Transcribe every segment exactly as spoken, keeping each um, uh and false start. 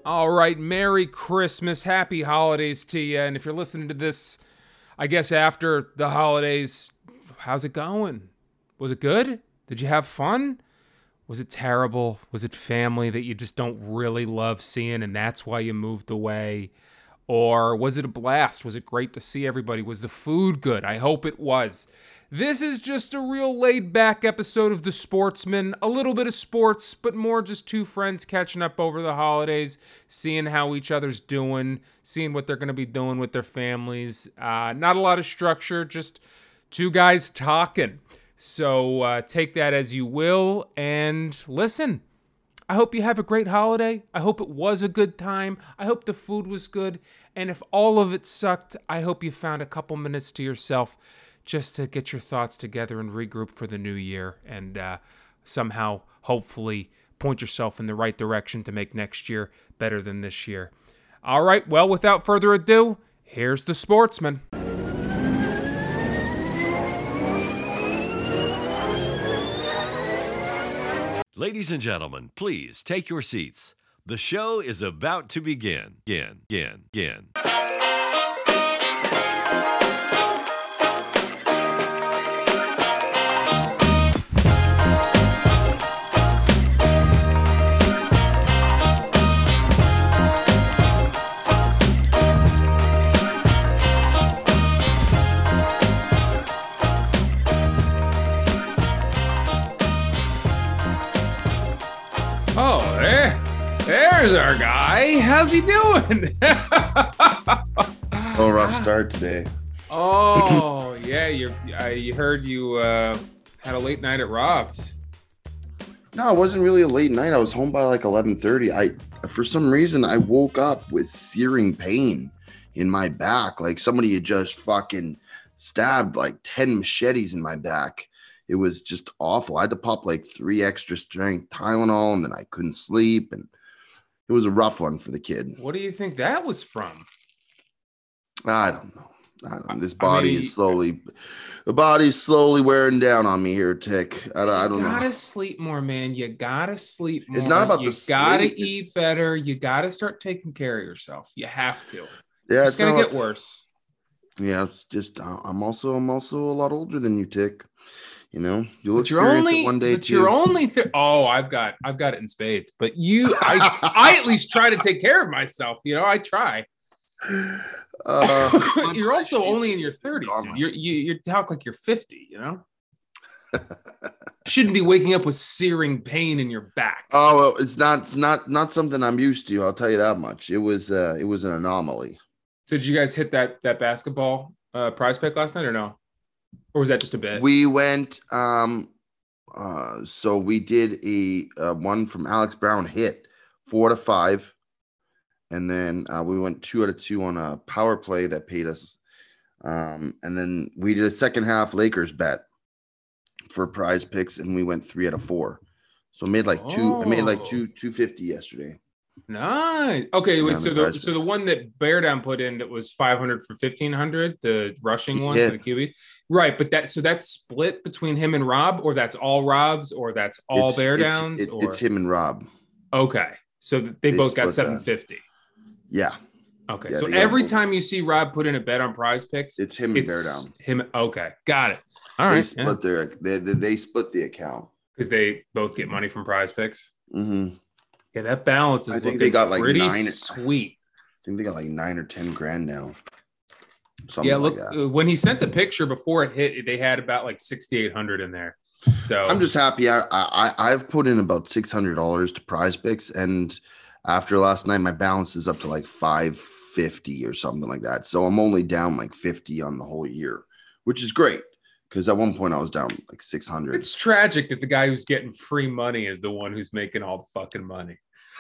All right, Merry Christmas, Happy Holidays to you. And if you're listening to this, I guess after the holidays, how's it going? Was it good? Did you have fun? Was it terrible? Was it family that you just don't really love seeing and that's why you moved away? Or was it a blast? Was it great to see everybody? Was the food good? I hope it was. This is just a real laid-back episode of The Sportsman. A little bit of sports, but more just two friends catching up over the holidays, seeing how each other's doing, seeing what they're going to be doing with their families. Uh, not a lot of structure, just two guys talking. So uh, take that as you will and listen. I hope you have a great holiday. I hope it was a good time. I hope the food was good. And if all of it sucked, I hope you found a couple minutes to yourself just to get your thoughts together and regroup for the new year and uh, somehow, hopefully, point yourself in the right direction to make next year better than this year. All right, well, without further ado, here's The Sportsman. Ladies and gentlemen, please take your seats. The show is about to begin. Begin, begin, begin. Oh, there, there's our guy. How's he doing? Oh, rough start today. Oh, yeah, you I heard you uh, had a late night at Rob's. No, it wasn't really a late night. I was home by like eleven thirty. I, for some reason, I woke up with searing pain in my back. Like somebody had just fucking stabbed like ten machetes in my back. It was just awful. I had to pop like three extra strength Tylenol, and then I couldn't sleep, and it was a rough one for the kid. What do you think that was from? I don't know. I don't know. This body I mean, is slowly, the body's slowly wearing down on me here, Tick. I, I don't you know. You gotta sleep more, man. You gotta sleep more. It's not about you the gotta sleep. eat It's... better. You gotta start taking care of yourself. You have to. It's yeah, just it's gonna not... get worse. Yeah, it's just uh, I'm also I'm also a lot older than you, Tick. You know, you'll but you're experience only, it one day but too. You're only th- oh, I've got I've got it in spades. But you, I I at least try to take care of myself. You know, I try. Uh, you're also only in your thirties, dude. You're, you you talk like you're fifty. You know, shouldn't be waking up with searing pain in your back. Oh, well, it's not it's not not something I'm used to. I'll tell you that much. It was uh, it was an anomaly. So did you guys hit that that basketball uh, prize pick last night or no? Or was that just a bit? We went, um, uh, so we did a uh, one from Alex Brown hit four to five, and then uh, we went two out of two on a power play that paid us, um, and then we did a second half Lakers bet for prize picks, and we went three out of four. So I made like two. Oh. I made like two two fifty yesterday. Nice. Okay, wait. So the so the one that Bear Down put in that was five hundred for fifteen hundred, the rushing one yeah. for the Q Bs, right? But that so that's split between him and Rob, or that's all Rob's, or that's all it's, Bear it's, Downs, it, or it's him and Rob. Okay, so they, they both got seven fifty. Yeah. Okay, yeah, so every time you see Rob put in a bet on Prize Picks, it's him and it's Bear Down. Him. Okay, got it. All they right. Split yeah. their they, they they split the account because they both get money from Prize Picks. Mm-hmm. Yeah, that balance is I think they got like pretty nine, sweet. I think they got like nine or ten grand now. Something yeah, look, like that. when he sent the picture before it hit, they had about like sixty-eight hundred in there. So I'm just happy. I, I I've put in about six hundred dollars to Prize Picks, and after last night, my balance is up to like five fifty or something like that. So I'm only down like fifty on the whole year, which is great. Because at one point I was down like six hundred. It's tragic that the guy who's getting free money is the one who's making all the fucking money.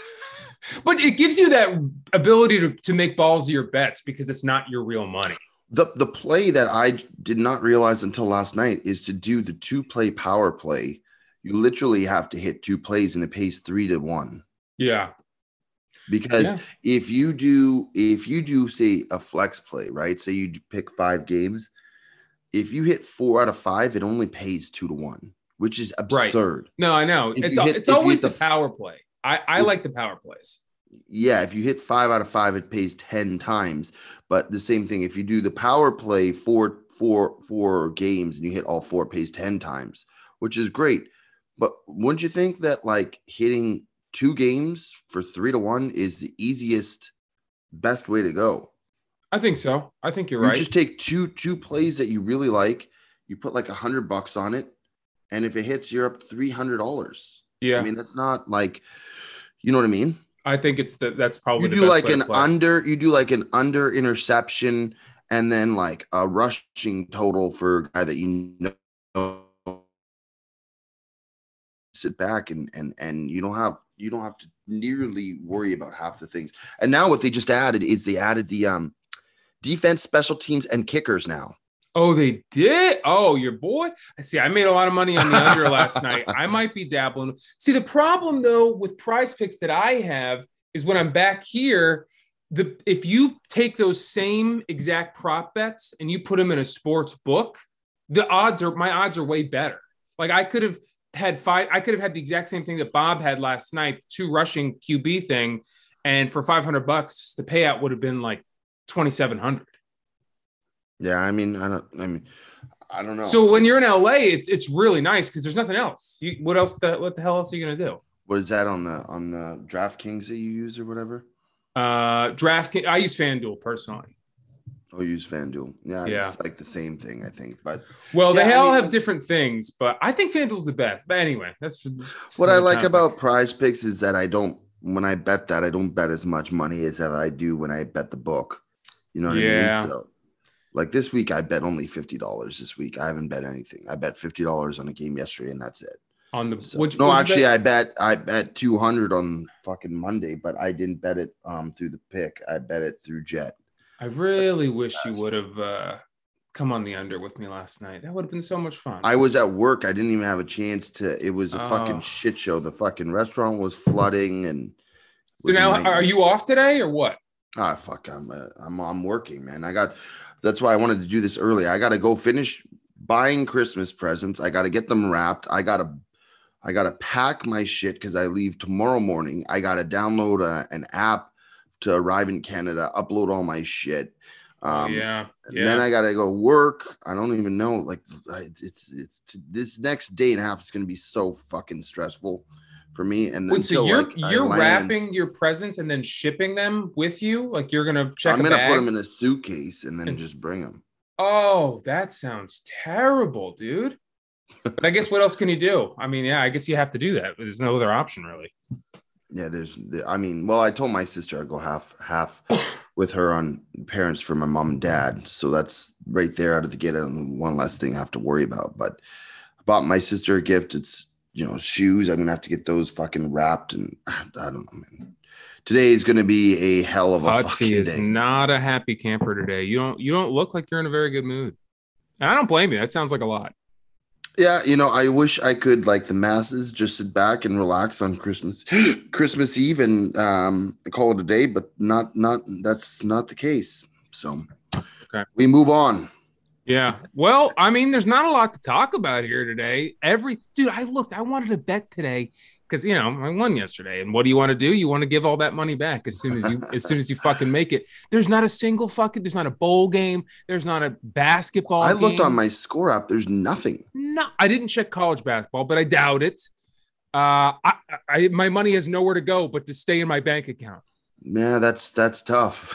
But it gives you that ability to, to make balls of your bets because it's not your real money. The the play that I did not realize until last night is to do the two play power play. You literally have to hit two plays and it pays three to one. Yeah. Because yeah. if you do, if you do say a flex play, right? Say you pick five games. If you hit four out of five, it only pays two to one, which is absurd. Right. No, I know. If it's hit, it's always the, the power play. I, I like the power plays. Yeah, if you hit five out of five, it pays ten times. But the same thing, if you do the power play four, four, four games and you hit all four, it pays ten times, which is great. But wouldn't you think that like hitting two games for three to one is the easiest, best way to go? I think so. I think you're You right. just take two two plays that you really like, you put like a hundred bucks on it, and if it hits, you're up three hundred dollars. Yeah. I mean, that's not like, you know what I mean? I think it's the that's probably You the do best like way to an play. under, you do like an under interception, and then like a rushing total for a guy that you know. Sit back and and and you don't have you don't have to nearly worry about half the things. And now what they just added is they added the um defense, special teams, and kickers now. Oh, they did? Oh, your boy. I see. I made a lot of money on the under last night. I might be dabbling. See, the problem though with Prize Picks that I have is when I'm back here, the if you take those same exact prop bets and you put them in a sports book, the odds are my odds are way better. Like I could have had five, I could have had the exact same thing that Bob had last night, two rushing Q B thing, and for five hundred bucks, the payout would have been like twenty-seven hundred. Yeah, I mean, I don't. I mean, I don't know. So when you're in L A, it's it's really nice because there's nothing else. You, what else? The, what the hell else are you gonna do? What is that on the on the DraftKings that you use or whatever? Uh, draft. I use FanDuel personally. Oh, use FanDuel. Yeah, Yeah. it's like the same thing, I think. But Well, they Yeah, I all mean, have different things, but I think FanDuel's the best. But anyway, that's for, that's what I another like topic. about Prize Picks is that I don't. When I bet that, I don't bet as much money as I do when I bet the book. You know what Yeah. I mean? So, like this week, I bet only fifty dollars. This week, I haven't bet anything. I bet fifty dollars on a game yesterday, and that's it. on the So, which, no, what'd you actually, bet? I bet I bet two hundred on fucking Monday, but I didn't bet it um through the pick. I bet it through Jet. I really wish you would have uh, come on the under with me last night. That would have been so much fun. I was at work. I didn't even have a chance to. It was a Oh. fucking shit show. The fucking restaurant was flooding, and so now, are you off today or what? Ah, fuck. I'm uh, I'm I'm working, man. I got. That's why I wanted to do this early. I got to go finish buying Christmas presents. I got to get them wrapped. I got to. I got to pack my shit because I leave tomorrow morning. I got to download a, an app to arrive in Canada, upload all my shit. Um, oh, yeah. And Yeah. then I gotta go work. I don't even know. Like I- it's it's this next day and a half is gonna be so fucking stressful for me. And then Wait, so you're like, I you're land- wrapping your presents and then shipping them with you? Like you're gonna check I'm a gonna bag? put them in a suitcase and then And- just bring them. Oh, that sounds terrible, dude. But I guess what else can you do? I mean, yeah, I guess you have to do that. There's no other option, really. Yeah, there's. I mean, well, I told my sister I'd go half half with her on parents for my mom and dad. So that's right there out of the gate. And one less thing I have to worry about. But I bought my sister a gift. It's you know shoes. I'm gonna have to get those fucking wrapped. And I don't know, man. Today is gonna be a hell of a Hotsy fucking is day. not a happy camper today. You don't you don't look like you're in a very good mood. And I don't blame you. That sounds like a lot. Yeah, you know, I wish I could, like the masses, just sit back and relax on Christmas, Christmas Eve, and um, call it a day. But not, not that's not the case. So, Okay. we move on. Yeah. Well, I mean, there's not a lot to talk about here today. Every dude, I looked, I wanted to bet today because you know I won yesterday. And what do you want to do? You want to give all that money back as soon as you as soon as you fucking make it. There's not a single fucking. There's not a bowl game. There's not a basketball. I looked game. on my score app. There's nothing. No, I didn't check college basketball, but I doubt it. Uh, I, I my money has nowhere to go but to stay in my bank account. Yeah, that's that's tough.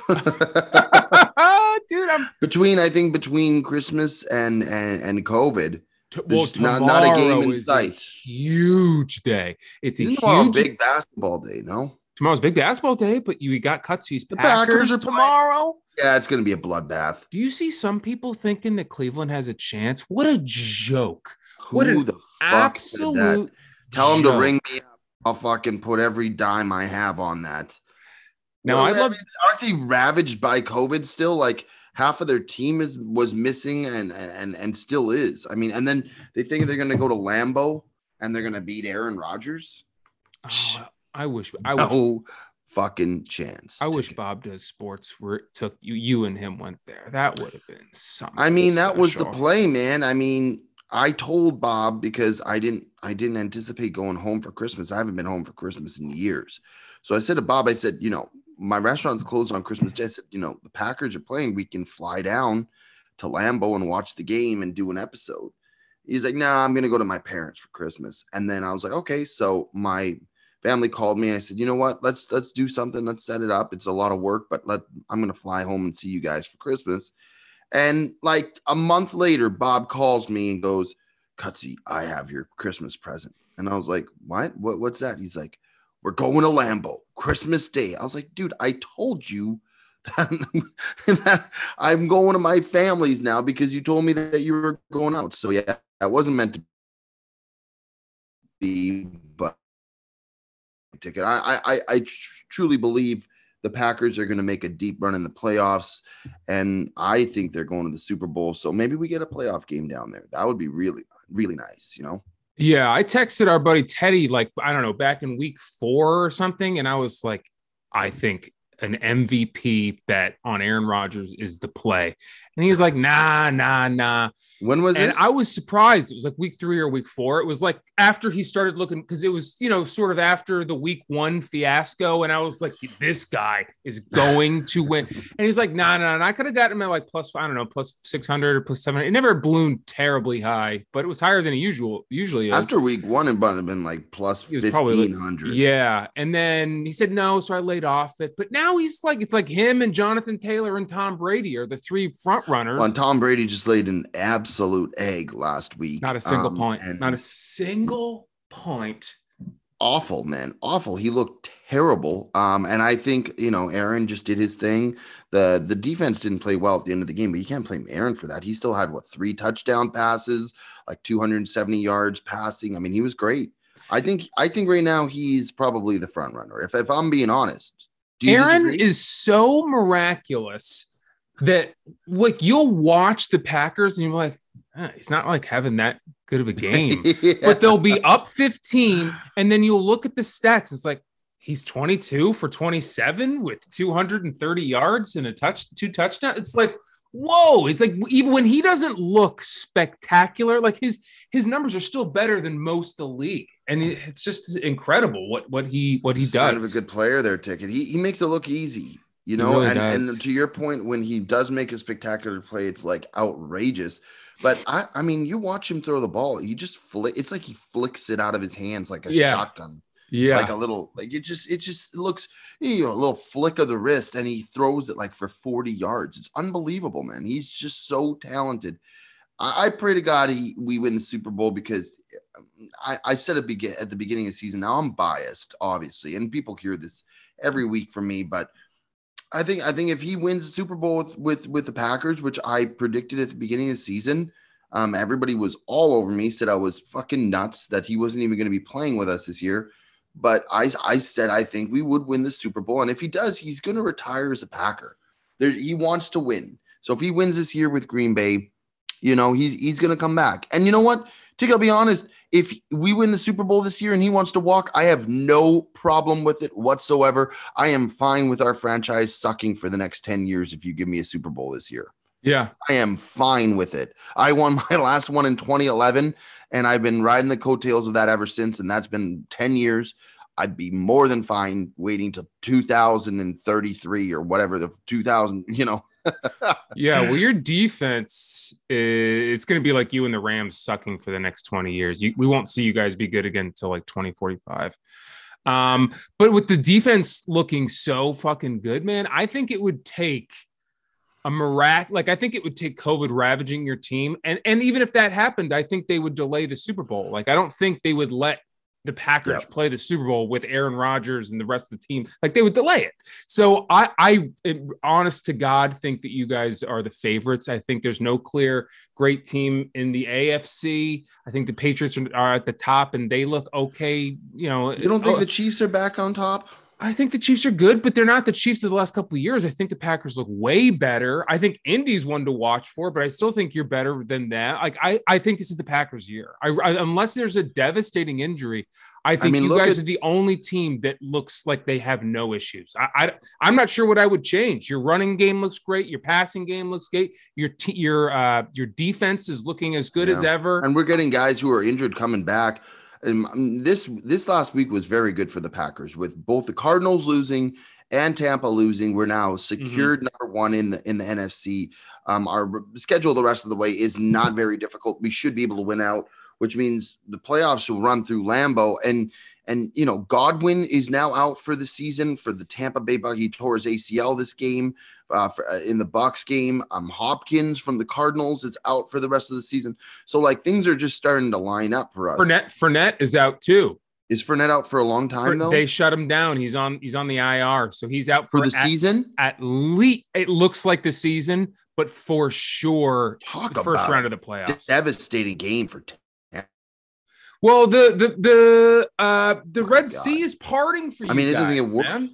Dude, I'm between I think between Christmas and and, and COVID, t- well, there's not not a game in is sight. A huge day. It's a Isn't tomorrow a huge big basketball day? No. tomorrow's big basketball day, but you got Cutsy's The Packers, Packers are playing. tomorrow. Yeah, it's gonna be a bloodbath. Do you see some people thinking that Cleveland has a chance? What a joke! What Who an the fuck said that? Absolute. Tell them to joke. ring me up. I'll fucking put every dime I have on that. Now Well, I love. aren't they ravaged by COVID still? Like half of their team is was missing and and and still is. I mean, and then they think they're gonna go to Lambeau and they're gonna beat Aaron Rodgers. Oh, I wish. I wish. No fucking chance. I wish Bob Does Sports were took you. You and him went there. That would have been something. I mean, that was the special. play, man. I mean, I told Bob because I didn't I didn't anticipate going home for Christmas. I haven't been home for Christmas in years. So I said to Bob, I said, you know, my restaurant's closed on Christmas Day. I said, you know, the Packers are playing. We can fly down to Lambeau and watch the game and do an episode. He's like, no, nah, I'm going to go to my parents for Christmas. And then I was like, okay. So my family called me. I said, you know what? Let's, let's do something. Let's set it up. It's a lot of work, but let, I'm going to fly home and see you guys for Christmas. And like a month later, Bob calls me and goes, Cutsy, I have your Christmas present. And I was like, what? what? What's that? He's like, we're going to Lambeau Christmas Day. I was like, dude, I told you that, that I'm going to my family's now because you told me that you were going out. So yeah, that wasn't meant to be, but ticket. I I, I tr- truly believe the Packers are going to make a deep run in the playoffs, and I think they're going to the Super Bowl. So maybe we get a playoff game down there. That would be really, really nice, you know? Yeah, I texted our buddy Teddy, like, I don't know, back in week four or something. And I was like, I think an M V P bet on Aaron Rodgers is the play. And he was like, nah, nah, nah. When was and this? I was surprised. It was like week three or week four. It was like after he started looking, because it was, you know, sort of after the week one fiasco. And I was like, this guy is going to win. And he's like, nah, nah. And I could have gotten him at like plus, I don't know, plus six hundred or plus seven hundred. It never ballooned terribly high, but it was higher than it usual, usually is. After week one, it would have been like plus fifteen hundred. Like, yeah. And then he said no. So I laid off it. But now he's like, it's like him and Jonathan Taylor and Tom Brady are the three front runners. Well, Tom Brady just laid an absolute egg last week. Not a single um, point. Not a single point. Awful, man. Awful. He looked terrible. Um, and I think, you know, Aaron just did his thing. The the defense didn't play well at the end of the game, but you can't blame Aaron for that. He still had, what, three touchdown passes, like two hundred seventy yards passing. I mean, he was great. I think I think right now he's probably the front runner, if, if I'm being honest. Do you Aaron disagree? is so miraculous that, like, you'll watch the Packers and you're like, eh, he's not like having that good of a game. Yeah. But they'll be up fifteen, and then you'll look at the stats. It's like he's twenty-two for twenty-seven with two hundred thirty yards and a touch, two touchdowns. It's like, whoa! It's like even when he doesn't look spectacular, like his his numbers are still better than most of the league, and it's just incredible what what he what he He's kind does. of a good player there, Ticket. He he makes it look easy, you know. really and does. and to your point, when he does make a spectacular play, it's like outrageous. But I, I mean, you watch him throw the ball. He just flick. It's like he flicks it out of his hands like a Yeah. shotgun. Yeah, Like a little, like it just, it just looks, you know, a little flick of the wrist, and he throws it like for forty yards. It's unbelievable, man. He's just so talented. I, I pray to God he we win the Super Bowl, because I, I said it begin at the beginning of the season. Now I'm biased, obviously, and people hear this every week from me, but I think I think if he wins the Super Bowl with with, with the Packers, which I predicted at the beginning of the season, um, everybody was all over me, said I was fucking nuts that he wasn't even going to be playing with us this year. But I, I said I think we would win the Super Bowl, and if he does, he's going to retire as a Packer. There, he wants to win. So if he wins this year with Green Bay, you know he's he's going to come back. And you know what, Tick, I'll be honest. If we win the Super Bowl this year and he wants to walk, I have no problem with it whatsoever. I am fine with our franchise sucking for the next ten years if you give me a Super Bowl this year. yeah. I am fine with it. I won my last one in twenty eleven, and I've been riding the coattails of that ever since, and that's been ten years. I'd be more than fine waiting till two thousand thirty-three or whatever, the two thousand, you know. Yeah, well, your defense, is, it's going to be like you and the Rams sucking for the next twenty years. You, we won't see you guys be good again until like twenty forty-five. Um, but with the defense looking so fucking good, man, I think it would take a mirac. Like, I think it would take COVID ravaging your team. And, and even if that happened, I think they would delay the Super Bowl. Like, I don't think they would let the Packers Yep. play the Super Bowl with Aaron Rodgers and the rest of the team. Like, they would delay it. So I, I, it, honest to God, think that you guys are the favorites. I think there's no clear great team in the A F C. I think the Patriots are, are at the top, and they look okay. You know, You don't think oh, the Chiefs are back on top? I think the Chiefs are good, but they're not the Chiefs of the last couple of years. I think the Packers look way better. I think Indy's one to watch for, but I still think you're better than that. Like, I, I think this is the Packers' year. I, I, unless there's a devastating injury, I think mean, you look guys at- are the only team that looks like they have no issues. I, I, I'm not sure what I would change. Your running game looks great. Your passing game looks great. Your t- your uh, your defense is looking as good Yeah. as ever. And we're getting guys who are injured coming back. And this this last week was very good for the Packers with both the Cardinals losing and Tampa losing. We're now secured mm-hmm. number one in the in the N F C. Um, our schedule the rest of the way is not very difficult. We should be able to win out, which means the playoffs will run through Lambeau. And and you know Godwin is now out for the season for the Tampa Bay Bucks. He tore his A C L this game. Uh, for, uh, in the Bucks game, um, Hopkins from the Cardinals is out for the rest of the season. So like things are just starting to line up for us. Fournette, Fournette is out too. Is Fournette out for a long time though? They shut him down. He's on. He's on the I R, so he's out for, for the at, season. At least it looks like the season, but for sure, Talk the first round of the playoffs. Devastating game for. Well, the the the uh the oh Red God. Sea is parting for you. I mean, it guys, doesn't get worse. Man.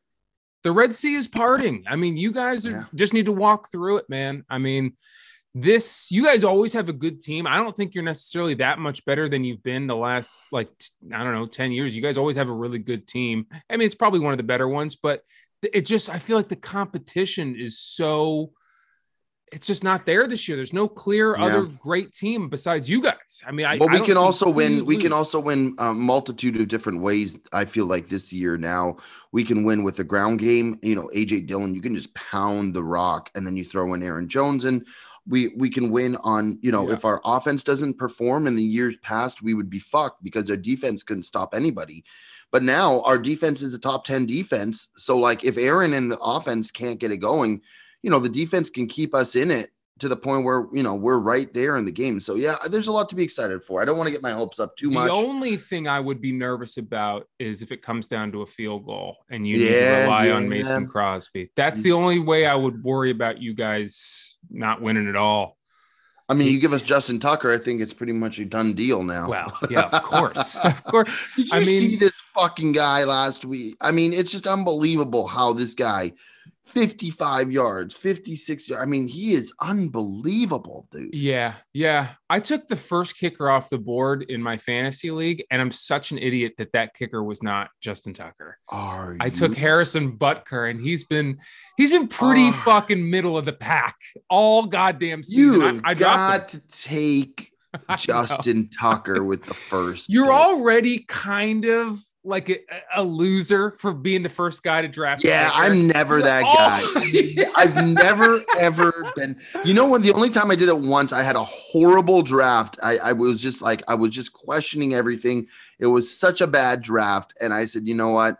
The Red Sea is parting. I mean, you guys are, yeah. just need to walk through it, man. I mean, this, you guys always have a good team. I don't think you're necessarily that much better than you've been the last, like, I don't know, ten years. You guys always have a really good team. I mean, it's probably one of the better ones, but it just, I feel like the competition is so, it's just not there this year. There's no clear yeah. other great team besides you guys. I mean, I, but we I can also win. lose. We can also win a multitude of different ways. I feel like this year now we can win with the ground game. You know, A J Dillon, you can just pound the rock, and then you throw in Aaron Jones, and we we can win on. You know, yeah. if our offense doesn't perform in the years past, we would be fucked because our defense couldn't stop anybody. But now our defense is a top ten defense. So like, if Aaron and the offense can't get it going, you know, the defense can keep us in it to the point where, you know, we're right there in the game. So, yeah, there's a lot to be excited for. I don't want to get my hopes up too much. The only thing I would be nervous about is if it comes down to a field goal and you need yeah, to rely yeah, on Mason yeah. Crosby. That's the only way I would worry about you guys not winning at all. I mean, you give us Justin Tucker, I think it's pretty much a done deal now. Well, yeah, of course. Of course. Did you I mean, see this fucking guy last week? I mean, it's just unbelievable how this guy – fifty-five yards, fifty-six yards. I mean, he is unbelievable, dude. Yeah, yeah. I took the first kicker off the board in my fantasy league, and I'm such an idiot that that kicker was not Justin Tucker. Are I you? took Harrison Butker, and he's been he's been pretty uh, fucking middle of the pack all goddamn season. You I, I got to take Justin Tucker with the first. You're pick. already kind of like a, a loser for being the first guy to draft. Yeah, I'm never that guy. I've never, ever been. You know what? The only time I did it once, I had a horrible draft. I, I was just like, I was just questioning everything. It was such a bad draft. And I said, you know what?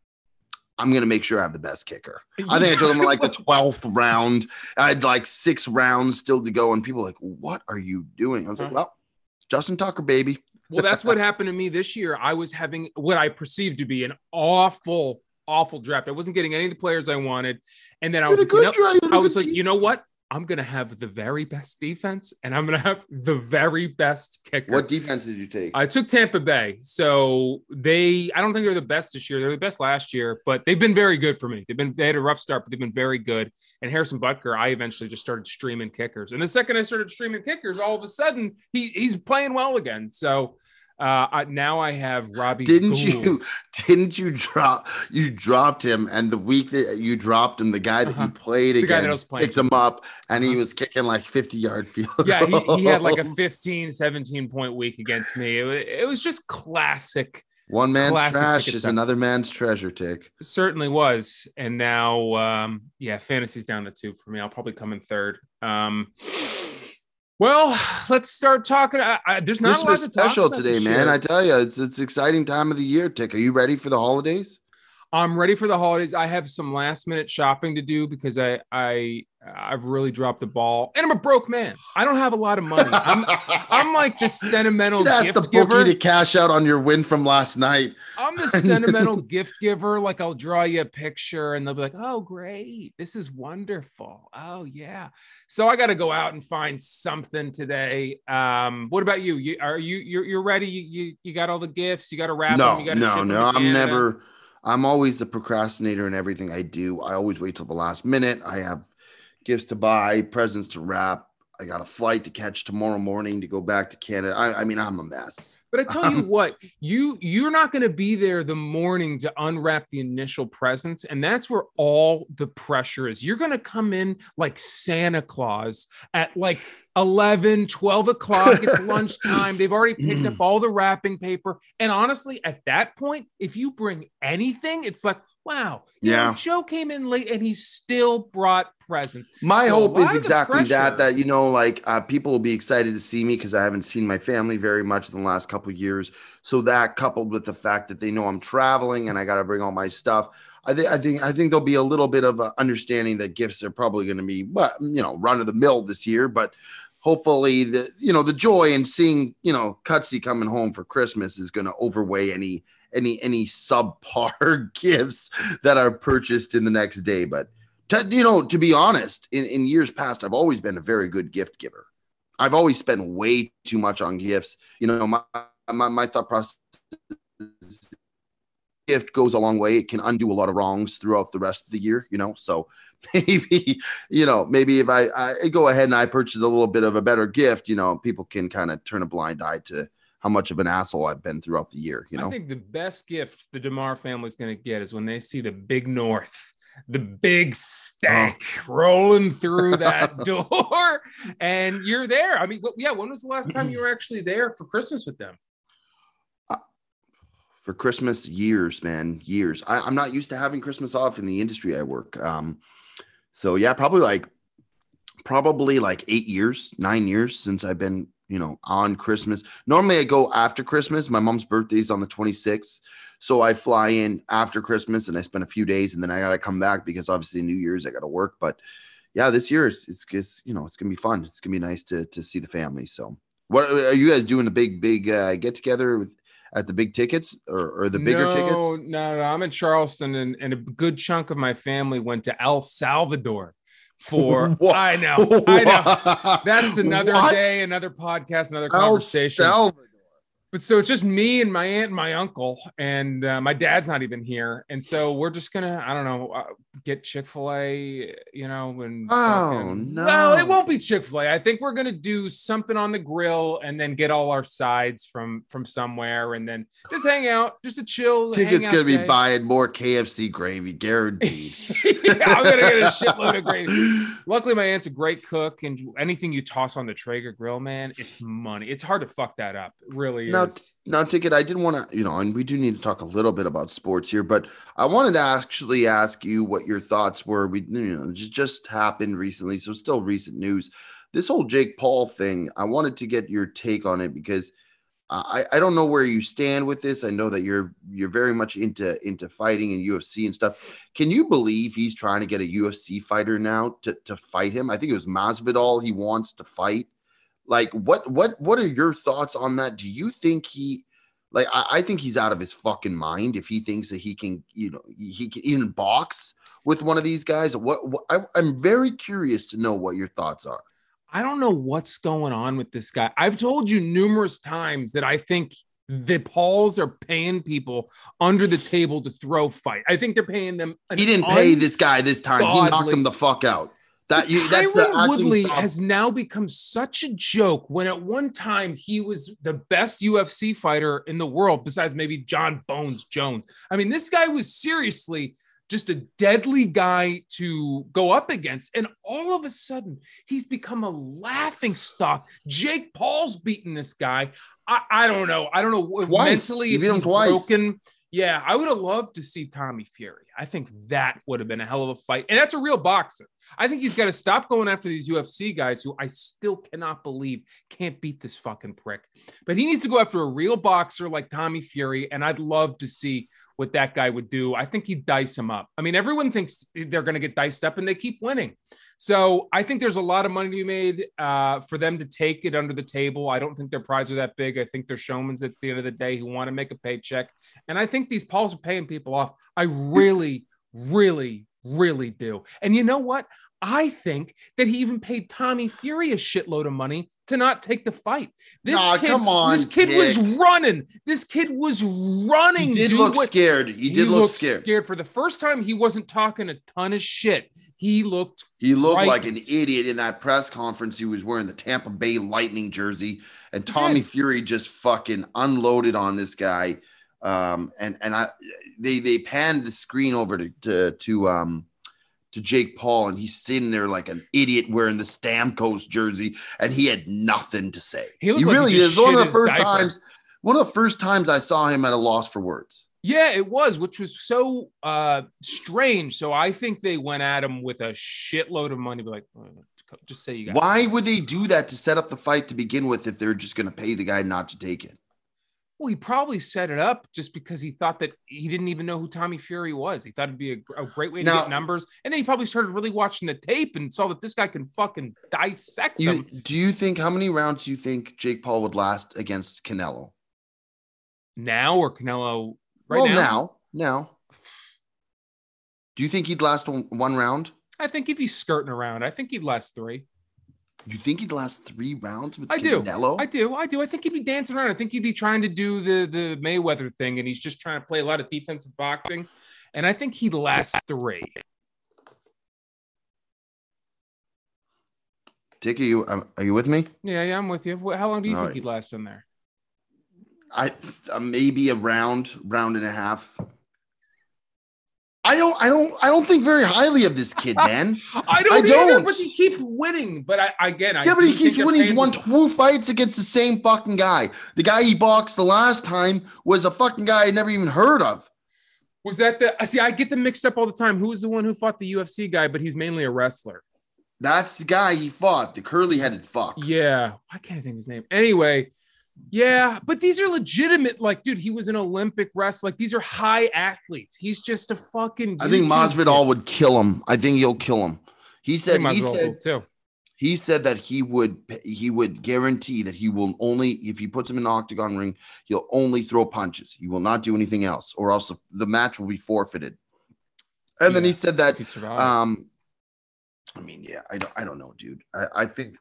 I'm going to make sure I have the best kicker. I think I told him like the twelfth round. I had like six rounds still to go. And people were like, what are you doing? I was like, well, Justin Tucker, baby. Well, that's what happened to me this year. I was having what I perceived to be an awful, awful draft. I wasn't getting any of the players I wanted. And then I was, like, you know, I was like, you know what? I'm going to have the very best defense, and I'm going to have the very best kicker. What defense did you take? I took Tampa Bay. So they, I don't think they're the best this year. They're the best last year, but they've been very good for me. They've been, they had a rough start, but they've been very good. And Harrison Butker, I eventually just started streaming kickers. And the second I started streaming kickers, all of a sudden he he's playing well again. So Uh, I, now I have Robbie. Didn't Gould. you? Didn't you drop? You dropped him, and the week that you dropped him, the guy that uh-huh. you played the against picked him up, and uh-huh. he was kicking like fifty yard field goals. Yeah, he, he had like a fifteen, seventeen point week against me. It was, it was just classic. One man's trash is stuff. Another man's treasure, Tick. It certainly was, and now, um, yeah, fantasy's down the tube for me. I'll probably come in third. Um, Well, let's start talking. I, I, there's not Christmas a lot to talk special about today, man. I tell you, it's it's exciting time of the year. Tick, are you ready for the holidays? I'm ready for the holidays. I have some last minute shopping to do because I I I've really dropped the ball, and I'm a broke man. I don't have a lot of money. I'm I'm like the sentimental That's gift the bookie giver to cash out on your win from last night. I'm the sentimental gift giver. Like I'll draw you a picture, and they'll be like, "Oh, great, this is wonderful. Oh, yeah." So I got to go out and find something today. Um, what about you? You are you you're, you're ready? You, you you got all the gifts. You got to wrap no, them. You got to no, ship no. them to I'm Canada. never. I'm always the procrastinator in everything I do. I always wait till the last minute. I have gifts to buy, presents to wrap. I got a flight to catch tomorrow morning to go back to Canada. I, I mean, I'm a mess. But I tell you what, you you're not going to be there the morning to unwrap the initial presents, and that's where all the pressure is. You're going to come in like Santa Claus at like eleven, twelve o'clock. It's lunchtime. They've already picked up all the wrapping paper. And honestly, at that point, if you bring anything, it's like, wow, you yeah. know, Joe came in late and he still brought presents. My So hope a lot is of the exactly pressure- that, that, you know, like uh, people will be excited to see me because I haven't seen my family very much in the last couple of years. So that coupled with the fact that they know I'm traveling and I got to bring all my stuff, I think, I think, I think there'll be a little bit of a understanding that gifts are probably going to be, well, you know, run of the mill this year, but hopefully the, you know, the joy in seeing, you know, Cutsy coming home for Christmas is going to overweigh any, any, any subpar gifts that are purchased in the next day. But to, you know, to be honest, in, in years past, I've always been a very good gift giver. I've always spent way too much on gifts. You know, my, my, my thought process is gift goes a long way. It can undo a lot of wrongs throughout the rest of the year, you know? So maybe, you know, maybe if I, I go ahead and I purchase a little bit of a better gift, you know, people can kind of turn a blind eye to how much of an asshole I've been throughout the year, you know? I think the best gift the DeMar family is going to get is when they see the big North, the big stank oh. rolling through that door and you're there. I mean, yeah. When was the last time you were actually there for Christmas with them? Uh, for Christmas, years, man, years. I, I'm not used to having Christmas off in the industry I work. Um, so yeah, probably like, probably like eight years, nine years since I've been, you know, on Christmas. Normally I go after Christmas. My mom's birthday is on the twenty-sixth. So I fly in after Christmas and I spend a few days and then I got to come back because obviously New Year's I got to work. But yeah, this year it's, it's, it's, you know, it's going to be fun. It's going to be nice to, to see the family. So what are you guys doing? A big, big uh, get together with at the big tickets or, or the bigger no, tickets? No, no, I'm in Charleston and, and a good chunk of my family went to El Salvador. For what? I know, I know. That's another what? day, another podcast, another conversation. El Salvador. But so it's just me and my aunt and my uncle, and uh, my dad's not even here. And so we're just going to, I don't know, uh, get Chick-fil-A, you know, and oh, fucking, no. Well, it won't be Chick-fil-A. I think we're going to do something on the grill and then get all our sides from, from somewhere and then just hang out, just a chill. Ticket's going to be buying more K F C gravy, guaranteed. Yeah, I'm going to get a shitload of gravy. Luckily, my aunt's a great cook, and anything you toss on the Traeger grill, man, it's money. It's hard to fuck that up. It really is. Now, now, Ticket, I did want to, you know, and we do need to talk a little bit about sports here, but I wanted to actually ask you what your thoughts were. We, you know, just, just happened recently, so still recent news. This whole Jake Paul thing, I wanted to get your take on it because I, I don't know where you stand with this. I know that you're you're very much into into fighting and U F C and stuff. Can you believe he's trying to get a U F C fighter now to, to fight him? I think it was Masvidal he wants to fight. Like, what, what, what are your thoughts on that? Do you think he, like, I, I think he's out of his fucking mind if he thinks that he can, you know, he can even box with one of these guys. What, what I, I'm very curious to know what your thoughts are. I don't know what's going on with this guy. I've told you numerous times that I think the Pauls are paying people under the table to throw fight. I think they're paying them. He didn't pay this guy this time. He knocked him the fuck out. That you, Tyron Woodley has now become such a joke when at one time he was the best U F C fighter in the world, besides maybe John Bones Jones. I mean, this guy was seriously just a deadly guy to go up against. And all of a sudden, he's become a laughing stock. Jake Paul's beating this guy. I, I don't know. I don't know. Twice. Mentally, you if beat him he's twice. broken. Yeah, I would have loved to see Tommy Fury. I think that would have been a hell of a fight. And that's a real boxer. I think he's got to stop going after these U F C guys who I still cannot believe can't beat this fucking prick. But he needs to go after a real boxer like Tommy Fury, and I'd love to see what that guy would do. I think he'd dice him up. I mean, everyone thinks they're going to get diced up, and they keep winning. So I think there's a lot of money to be made uh, for them to take it under the table. I don't think their prizes are that big. I think they're showmans at the end of the day who want to make a paycheck. And I think these Pauls are paying people off. I really, really, really do. And you know what? I think that he even paid Tommy Fury a shitload of money to not take the fight. This nah, kid, come on, this kid Dick. was running. This kid was running. He did dude. look what, scared. He, he did look scared. scared. For the first time, he wasn't talking a ton of shit. He looked He looked frightened. like an idiot in that press conference. He was wearing the Tampa Bay Lightning jersey, and Tommy Fury just fucking unloaded on this guy. Um, and and I they they panned the screen over to to, to um to Jake Paul, and he's sitting there like an idiot wearing the Stamkos jersey, and he had nothing to say. He, he like really he is one of the first diaper. times. One of the first times I saw him at a loss for words. Yeah, it was, which was so uh, strange. So I think they went at him with a shitload of money, but like, just say you got. Why would they do that to set up the fight to begin with if they're just going to pay the guy not to take it? Well, he probably set it up just because he thought that he didn't even know who Tommy Fury was. He thought it'd be a, a great way to now, get numbers. And then he probably started really watching the tape and saw that this guy can fucking dissect you, them. Do you think, how many rounds do you think Jake Paul would last against Canelo? Now or Canelo right well, now? now, now. Do you think he'd last one, one round? I think he'd be skirting around. I think he'd last three. You think he'd last three rounds with I Canelo? do. I do. I do. I think he'd be dancing around. I think he'd be trying to do the, the Mayweather thing, and he's just trying to play a lot of defensive boxing. And I think he'd last three. Dick, are you, um, are you with me? Yeah, yeah, I'm with you. How long do you All think right. he'd last in there? I uh, maybe a round, round and a half. I don't, I don't, I don't think very highly of this kid, man. I don't, I either, don't. but he keeps winning. But I again, I yeah, but he do keeps think winning. they're He's won paying- two fights against the same fucking guy. The guy he boxed the last time was a fucking guy I never even heard of. Was that the? See, I get them mixed up all the time. Who was the one who fought the U F C guy? But he's mainly a wrestler. That's the guy he fought, the curly-headed fuck. Yeah, I can't think of his name. Anyway, yeah, but these are legitimate. Like, dude, he was an Olympic wrestler. Like, these are high athletes. He's just a fucking. I think YouTube Masvidal kid. would kill him. I think he'll kill him. He I said. think He Masvidal said. will too. He said that he would. He would guarantee that he will only, if he puts him in an octagon ring, he'll only throw punches. He will not do anything else, or else the match will be forfeited. And then Yeah, he said if that. he survives. Um, I mean, yeah, I don't. I don't know, dude. I, I think.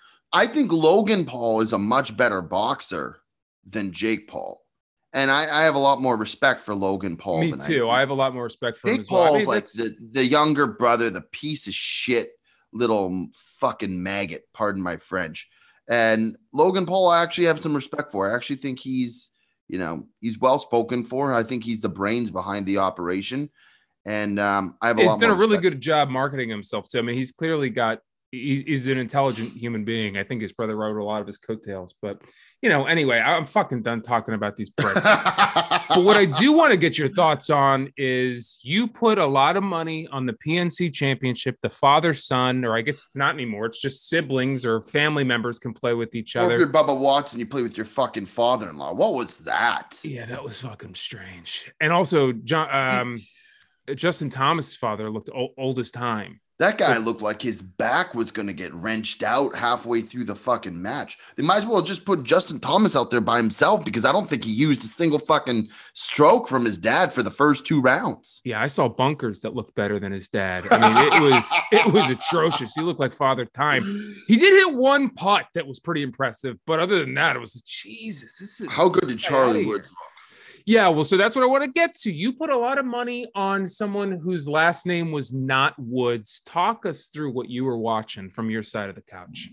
I think Logan Paul is a much better boxer than Jake Paul. And I, I have a lot more respect for Logan Paul. Me than too. I, I have a lot more respect for him Jake as well. I Paul's mean, like that's- the, the younger brother, the piece of shit little fucking maggot, pardon my French. And Logan Paul, I actually have some respect for. I actually think he's, you know, he's well spoken for. I think he's the brains behind the operation. And um, I have a he's lot done a more really respect. good job marketing himself too. I mean, he's clearly got. He, he's an intelligent human being. I think his brother wrote a lot of his coattails. But you know, anyway, I'm fucking done talking about these pricks. But what I do want to get your thoughts on is you put a lot of money on the P N C championship, the father son, or I guess it's not anymore. It's just siblings or family members can play with each Or if other. you're Bubba Watson, you play with your fucking father-in-law. What was that? Yeah, that was fucking strange. And also, John, um, Justin Thomas' father looked o- old as time. That guy looked like his back was going to get wrenched out halfway through the fucking match. They might as well just put Justin Thomas out there by himself because I don't think he used a single fucking stroke from his dad for the first two rounds. Yeah, I saw bunkers that looked better than his dad. I mean, it was it was atrocious. He looked like Father Time. He did hit one putt that was pretty impressive, but other than that, it was Jesus. This is How good did Get outta Charlie here. Woods look? Yeah, well, so that's what I want to get to. You put a lot of money on someone whose last name was not Woods. Talk us through what you were watching from your side of the couch.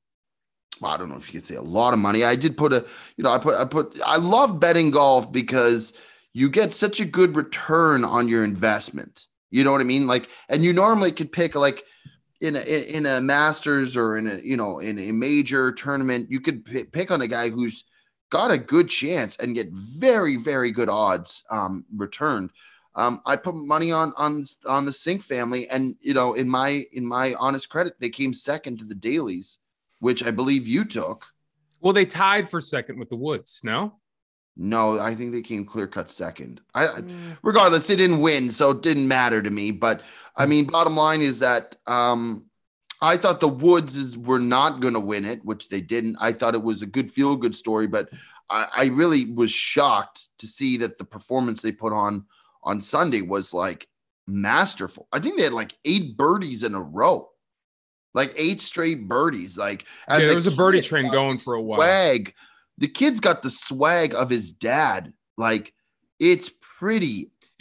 Well, I don't know if you could say a lot of money. I did put a, you know, I put, I put, I love betting golf because you get such a good return on your investment. You know what I mean? Like, and you normally could pick like in a, in a Masters or in a, you know, in a major tournament, you could p- pick on a guy who's got a good chance and get very, very good odds um, returned. Um, I put money on on on the Sink family, and you know, in my in my honest credit, they came second to the dailies, which I believe you took. Well, they tied for second with the Woods, no? No, I think they came clear cut second. I, I- Mm. regardless, they didn't win, so it didn't matter to me. But I mean, bottom line is that um, I thought the Woodses were not going to win it, which they didn't. I thought it was a good feel good story, but I, I really was shocked to see that the performance they put on on Sunday was like masterful. I think they had like eight birdies in a row, like eight straight birdies. Like, and Yeah, the there was a birdie kid's train got going the for a while. Swag. The kid's got the swag of his dad. Like, it's pretty.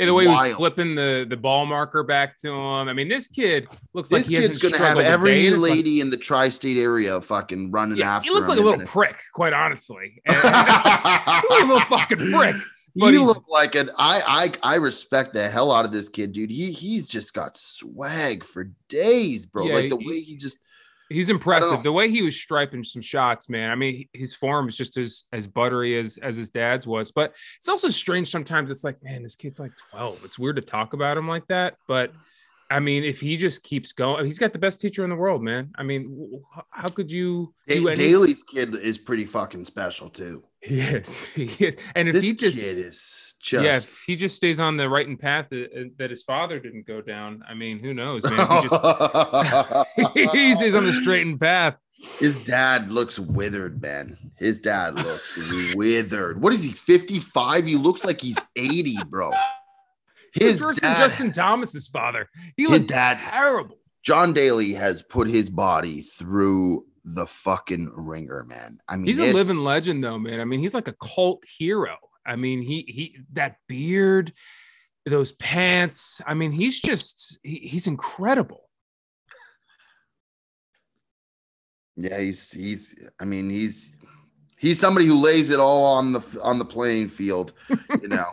Yeah, the way he was wild. flipping the, the ball marker back to him. I mean, this kid looks This like he kid's hasn't gonna have struggled a day every in his life. lady in the tri-state area fucking running Yeah, after he looks him. like a little and- prick, quite honestly. And, and, he looks like a little fucking prick. But He he's, looked like an I I I respect the hell out of this kid, dude. He he's just got swag for days, bro. Yeah, like the he- way he just he's know. impressive. The way he was striping some shots, man. I mean, his form is just as as buttery as as his dad's was. But it's also strange sometimes. It's like, man, this kid's like twelve. It's weird to talk about him like that. But I mean, if he just keeps going, he's got the best teacher in the world, man. I mean, w- how could you do Da- anything? Daly's kid is pretty fucking special too. He is. He is. And if This he just kid is just yeah, if he just stays on the right and path that, that his father didn't go down, I mean, who knows, man? He just he stays on the straightened path. His dad looks withered, man. His dad looks withered. What is he, fifty-five? He looks like he's eighty, bro. His Worse than dad, Justin Thomas's father. He His looked dad- terrible. John Daly has put his body through the fucking ringer, man. I mean, He's a it's- living legend, though, man. I mean, he's like a cult hero. I mean, he he that beard, those pants. I mean, he's just he, he's incredible. Yeah, he's he's. I mean, he's he's somebody who lays it all on the on the playing field. You know,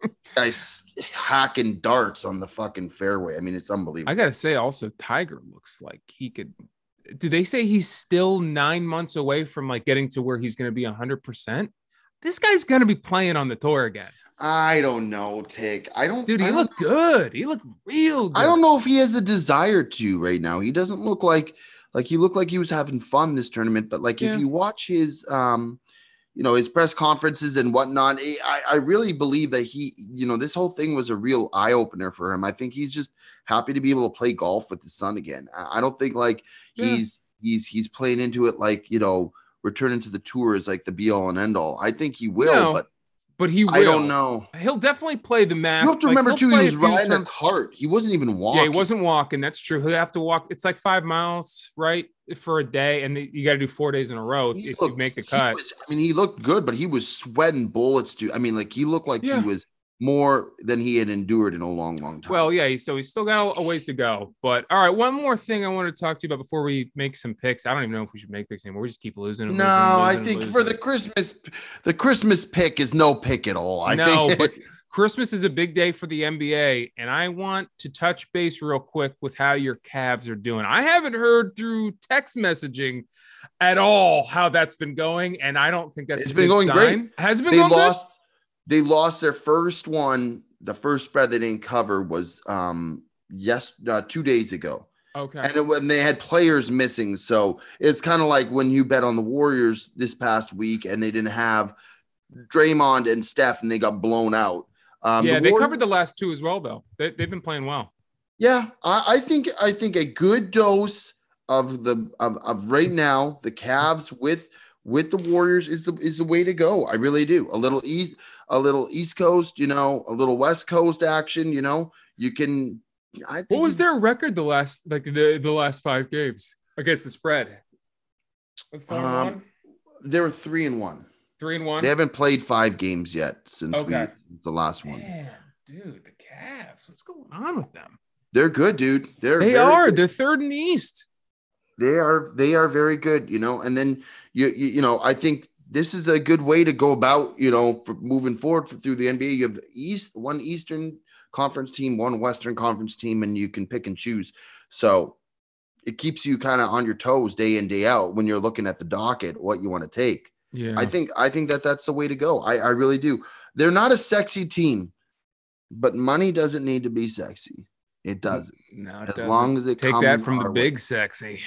guys hacking darts on the fucking fairway. I mean, it's unbelievable. I gotta say, also, Tiger looks like he could. Do they say he's still nine months away from like getting to where he's going to be a hundred percent? This guy's going to be playing on the tour again, I don't know, Tick. I don't. dude. He I don't looked good. He looked real good. I don't know if he has a desire to right now. He doesn't look like like he looked like he was having fun this tournament. But like Yeah. if you watch his um, you know, his press conferences and whatnot, eh, I, I really believe that he, you know, this whole thing was a real eye opener for him. I think he's just happy to be able to play golf with his son again. I, I don't think like Yeah. he's he's he's playing into it like, you know, returning to the tour is like the be all and end all. I think he will, No, but But he will. I don't know. He'll definitely play the mask. You have to Like, remember he'll too, he play was a few riding a terms- cart. He wasn't even walking. Yeah, he wasn't walking. That's true. He'll have to walk. It's like five miles, right, for a day, and you got to do four days in a row if, He if looked- you make the he cut. was- I mean, he looked good, but he was sweating bullets, dude. I mean, like he looked like Yeah. he was more than he had endured in a long, long time. Well, yeah. So he's still got a ways to go. But all right, one more thing I want to talk to you about before we make some picks. I don't even know if we should make picks anymore. We just keep losing. And no, losing, I losing, think losing. for the Christmas, the Christmas pick is no pick at all. I no, think. but Christmas is a big day for the N B A, and I want to touch base real quick with how your Cavs are doing. I haven't heard through text messaging at all how that's been going, and I don't think that's It's a been good going sign. great. Has it been they going lost. They lost their first one. The first spread they didn't cover was um yes uh, two days ago. good? Okay. And it, when they had players missing, so it's kind of like when you bet on the Warriors this past week and they didn't have Draymond and Steph and they got blown out. Um, yeah, the they Warriors- covered the last two as well, though. They, they've been playing well. Yeah, I, I think I think a good dose of the of, of right now the Cavs with with the Warriors is the is the way to go. I really do. A little east, a little East Coast, you know, a little West Coast action. You know, you can. I think What was you- their record the last like the, the last five games against the spread? Like four and Um, one? They were three and one. Three and one. They haven't played five games yet since Okay. we the last one. Man, dude, the Cavs. What's going on with them? They're good, dude. They're They very are. good. They're third in the East. They are they are very good, you know. And then you you, you know, I think this is a good way to go about, you know, for moving forward for, through the N B A. You have East one Eastern Conference team, one Western Conference team, and you can pick and choose. So it keeps you kind of on your toes day in day out when you're looking at the docket, what you want to take. Yeah. I think I think that that's the way to go. I, I really do. They're not a sexy team, but money doesn't need to be sexy. It doesn't. no, it As doesn't. long as it Take that comes from the our big way. sexy.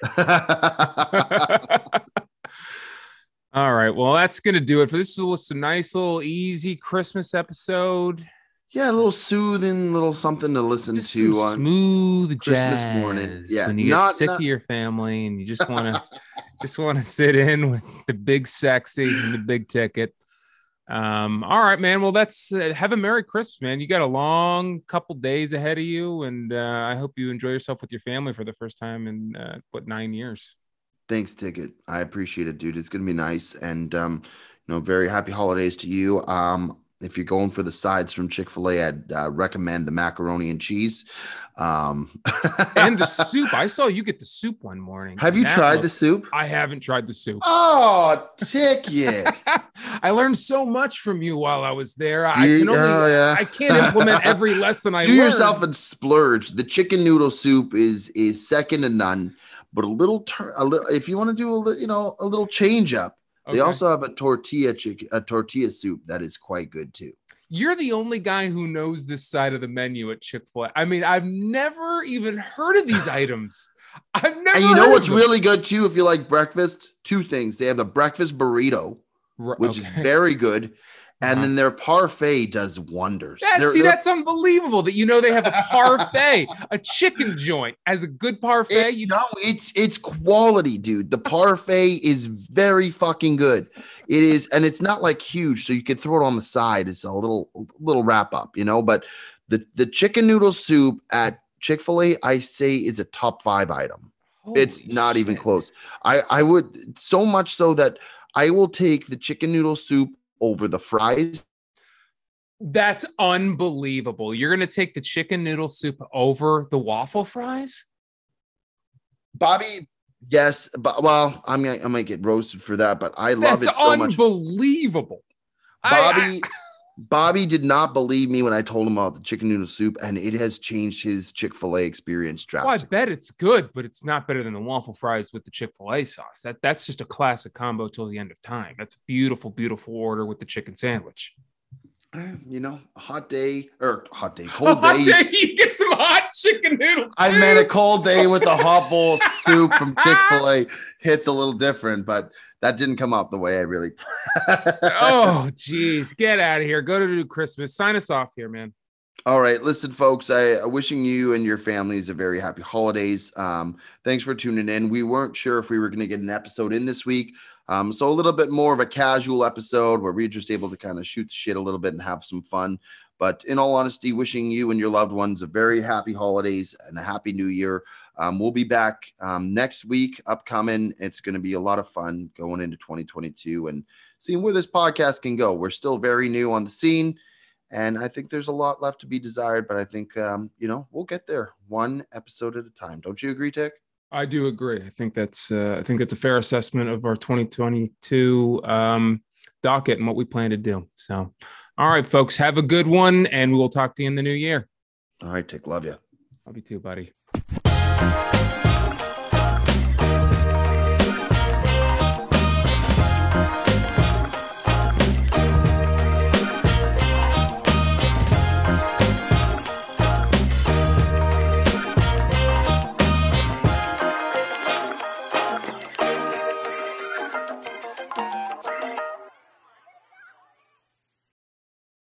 All right. Well, that's going to do it for this. Is a nice little easy Christmas episode. Yeah, a little soothing, little something to listen Just to some on smooth Christmas jazz morning. Yeah, when you get not- sick not- of your family and you just want to just want to sit in with the big sexy and the big ticket. Um, all right, man. Well, that's uh, have a Merry Christmas, man. You got a long couple days ahead of you, and uh, I hope you enjoy yourself with your family for the first time in uh, what nine years. Thanks, Ticket. I appreciate it, dude. It's gonna be nice, and um, you know, very happy holidays to you. Um, if you're going for the sides from Chick-fil-A, I'd uh, recommend the macaroni and cheese. Um, and the soup. I saw you get the soup one morning. Have you That tried was- the soup? I haven't tried the soup. Oh, ticket. I learned so much from you while I was there. Do I you- can only, oh, yeah. I can't implement every lesson I Do learned. yourself a splurge. The chicken noodle soup is is second to none, but a little turn. A little, if you want to do a little, you know, a little change up. They Okay. also have a tortilla chicken, a tortilla soup that is quite good too. You're the only guy who knows this side of the menu at Chick-fil-A. I mean, I've never even heard of these items. I've never. And you know heard what's of them. really good too, if you like breakfast? Two things. They have the breakfast burrito, R- which okay. is very good, and Uh-huh. then their parfait does wonders. That, They're- see, they're- that's unbelievable that you know they have a parfait, a chicken joint as a good parfait. It- you no, it's it's quality, dude. The parfait is very fucking good. It is, and it's not like huge, so you can throw it on the side. It's a little little wrap up, you know. But the the chicken noodle soup at Chick-fil-A, I say, is a top five item. It's Holy not even shit. close. I I would so much so that I will take the chicken noodle soup over the fries. That's unbelievable. You're going to take the chicken noodle soup over the waffle fries? Bobby, yes, but well, I mean, I might get roasted for that, but I love That's it so much. unbelievable. I- Bobby, Bobby did not believe me when I told him about the chicken noodle soup, and it has changed his Chick-fil-A experience I, well, I drastically. bet it's good, but it's not better than the waffle fries with the Chick-fil-A sauce. That That's just a classic combo till the end of time. That's a beautiful, beautiful order with the chicken sandwich. You know, a hot day or hot day, cold Hot day. day, you get some hot chicken noodles. I meant a cold day with a hot bowl of soup from Chick-fil-A hits a little different, but that didn't come out the way I really. Oh, geez. Get out of here. Go to do Christmas. Sign us off here, man. All right, listen, folks. I uh, wishing you and your families a very happy holidays. Um, thanks for tuning in. We weren't sure if we were going to get an episode in this week, um, so a little bit more of a casual episode where we're just able to kind of shoot the shit a little bit and have some fun. But in all honesty, wishing you and your loved ones a very happy holidays and a happy new year. Um, we'll be back um, next week, upcoming. It's going to be a lot of fun going into twenty twenty-two and seeing where this podcast can go. We're still very new on the scene. And I think there's a lot left to be desired, but I think, um, you know, we'll get there one episode at a time. Don't you agree, Tick? I do agree. I think that's uh, I think that's a fair assessment of our twenty twenty-two um, docket and what we plan to do. So, all right, folks, have a good one, and we will talk to you in the new year. All right, Tick. Love you. Love you too, buddy.